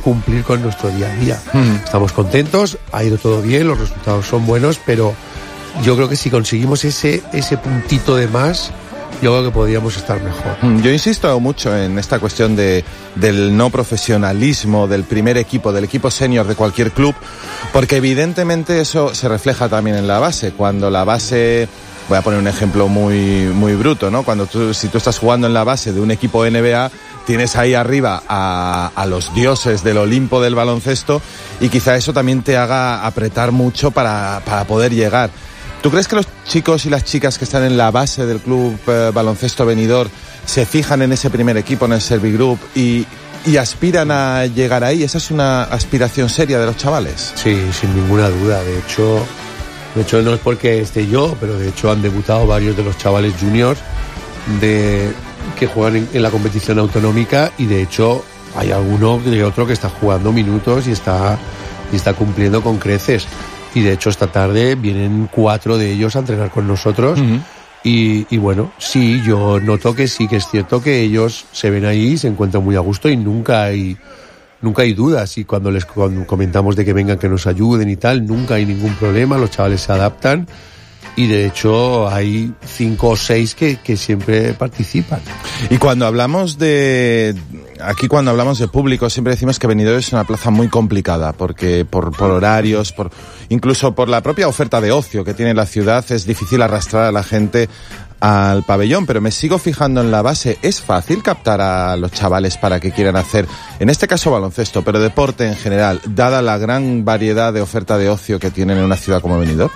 cumplir con nuestro día a día. Estamos contentos, ha ido todo bien, los resultados son buenos, pero yo creo que si conseguimos ese puntito de más, yo creo que podríamos estar mejor. Yo insisto mucho en esta cuestión del no profesionalismo del primer equipo, del equipo senior de cualquier club, porque evidentemente eso se refleja también en la base. Cuando la base, voy a poner un ejemplo muy, muy bruto, ¿no? Si tú estás jugando en la base de un equipo NBA, tienes ahí arriba a los dioses del Olimpo del baloncesto, y quizá eso también te haga apretar mucho para poder llegar. ¿Tú crees que los chicos y las chicas que están en la base del club baloncesto Benidorm se fijan en ese primer equipo, en el Servigroup, y aspiran a llegar ahí? ¿Esa es una aspiración seria de los chavales? Sí, sin ninguna duda. De hecho no es porque esté yo, pero de hecho han debutado varios de los chavales juniors que juegan en la competición autonómica, y de hecho hay alguno de otro que está jugando minutos y está cumpliendo con creces. Y de hecho esta tarde vienen 4 de ellos a entrenar con nosotros. Y bueno, sí, yo noto que sí que es cierto que ellos se ven ahí, se encuentran muy a gusto y nunca hay dudas. Y cuando les comentamos de que vengan, que nos ayuden y tal, nunca hay ningún problema, los chavales se adaptan. Y de hecho hay 5 o 6 que siempre participan. Y cuando hablamos de público, siempre decimos que Benidorm es una plaza muy complicada, porque por horarios, incluso por la propia oferta de ocio que tiene la ciudad, es difícil arrastrar a la gente al pabellón. Pero me sigo fijando en la base. ¿Es fácil captar a los chavales para que quieran hacer, en este caso baloncesto, pero deporte en general, dada la gran variedad de oferta de ocio que tienen en una ciudad como Benidorm?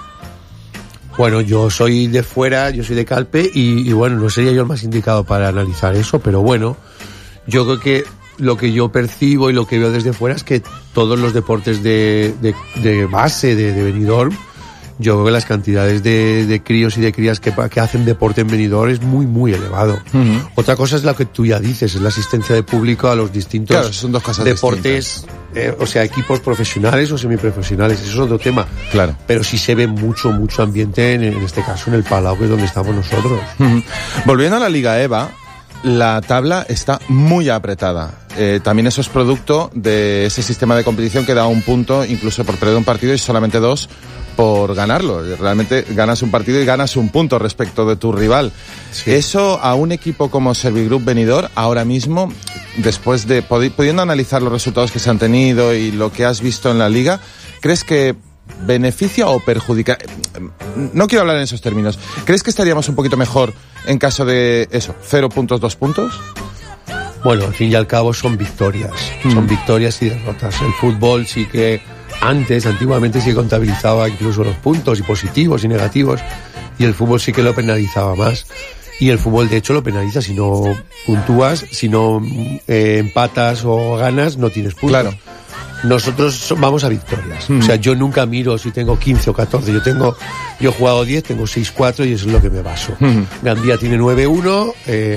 Bueno, yo soy de fuera, yo soy de Calpe, y bueno, no sería yo el más indicado para analizar eso, pero bueno, yo creo que lo que yo percibo y lo que veo desde fuera es que todos los deportes de base de Benidorm, yo creo que las cantidades de críos y de crías que hacen deporte en Benidorm es muy, muy elevado. Otra cosa es lo que tú ya dices, es la asistencia de público a los distintos, claro, son dos cosas deportes, o sea, equipos profesionales o semiprofesionales, eso es otro tema. Claro. Pero sí se ve mucho ambiente en este caso en el Palau, que es donde estamos nosotros. Volviendo a la Liga EVA, la tabla está muy apretada. También eso es producto de ese sistema de competición que da un punto incluso por perder un partido y solamente 2 por ganarlo. Realmente ganas un partido y ganas un punto respecto de tu rival. Sí. Eso a un equipo como Servigroup Benidorm, ahora mismo, después de pudiendo analizar los resultados que se han tenido y lo que has visto en la liga, ¿crees que beneficia o perjudica? No quiero hablar en esos términos. ¿Crees que estaríamos un poquito mejor en caso de eso, 0 puntos, 2 puntos? Bueno, al fin y al cabo son victorias. Son victorias y derrotas. El fútbol sí que antiguamente sí contabilizaba incluso los puntos, y positivos y negativos, y el fútbol sí que lo penalizaba más. Y el fútbol de hecho lo penaliza: si no puntúas, si no empatas o ganas, no tienes puntos. Claro. Nosotros vamos a victorias. O sea, yo nunca miro si tengo 15 o 14. Yo he jugado 10, tengo 6-4 y eso es lo que me baso. Gandía tiene 9-1,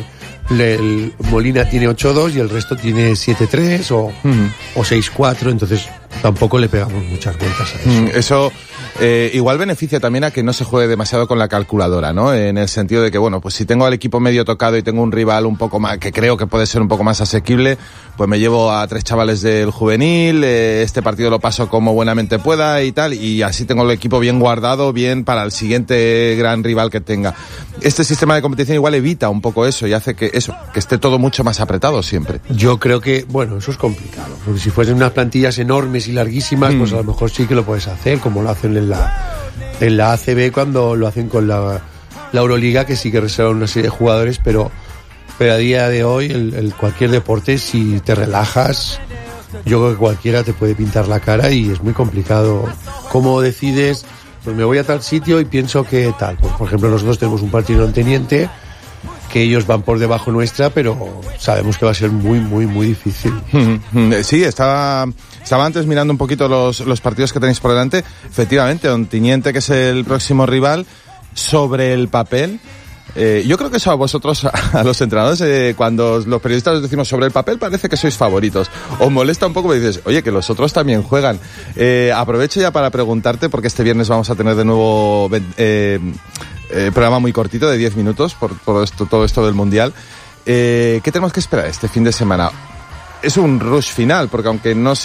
el Molina tiene 8-2 y el resto tiene 7-3 o 6-4, entonces tampoco le pegamos muchas vueltas a eso. Eso igual beneficia también a que no se juegue demasiado con la calculadora, ¿no? En el sentido de que, bueno, pues si tengo al equipo medio tocado y tengo un rival un poco más, que creo que puede ser un poco más asequible, pues me llevo a 3 chavales del juvenil, este partido lo paso como buenamente pueda y tal, y así tengo el equipo bien guardado, bien para el siguiente gran rival que tenga. Este sistema de competición igual evita un poco eso y hace que esté todo mucho más apretado siempre. Yo creo que, bueno, eso es complicado, porque si fuesen unas plantillas enormes y larguísimas, pues a lo mejor sí que lo puedes hacer, como lo hacen en la ACB cuando lo hacen con la Euroliga, que sí que reservan una serie de jugadores, pero a día de hoy cualquier deporte, si te relajas, yo creo que cualquiera te puede pintar la cara y es muy complicado. ¿Cómo decides? Pues me voy a tal sitio y pienso que tal. Pues, por ejemplo, nosotros tenemos un partido en Teniente, que ellos van por debajo nuestra, pero sabemos que va a ser muy, muy, muy difícil. Sí, estaba antes mirando un poquito los partidos que tenéis por delante. Efectivamente, Onteniente, que es el próximo rival, sobre el papel. Yo creo que eso a vosotros, a los entrenadores, cuando los periodistas os decimos sobre el papel, parece que sois favoritos. Os molesta un poco, me dices, oye, que los otros también juegan. Aprovecho ya para preguntarte, porque este viernes vamos a tener de nuevo programa muy cortito de 10 minutos por todo esto del Mundial. ¿Qué tenemos que esperar este fin de semana? Es un rush final, porque aunque no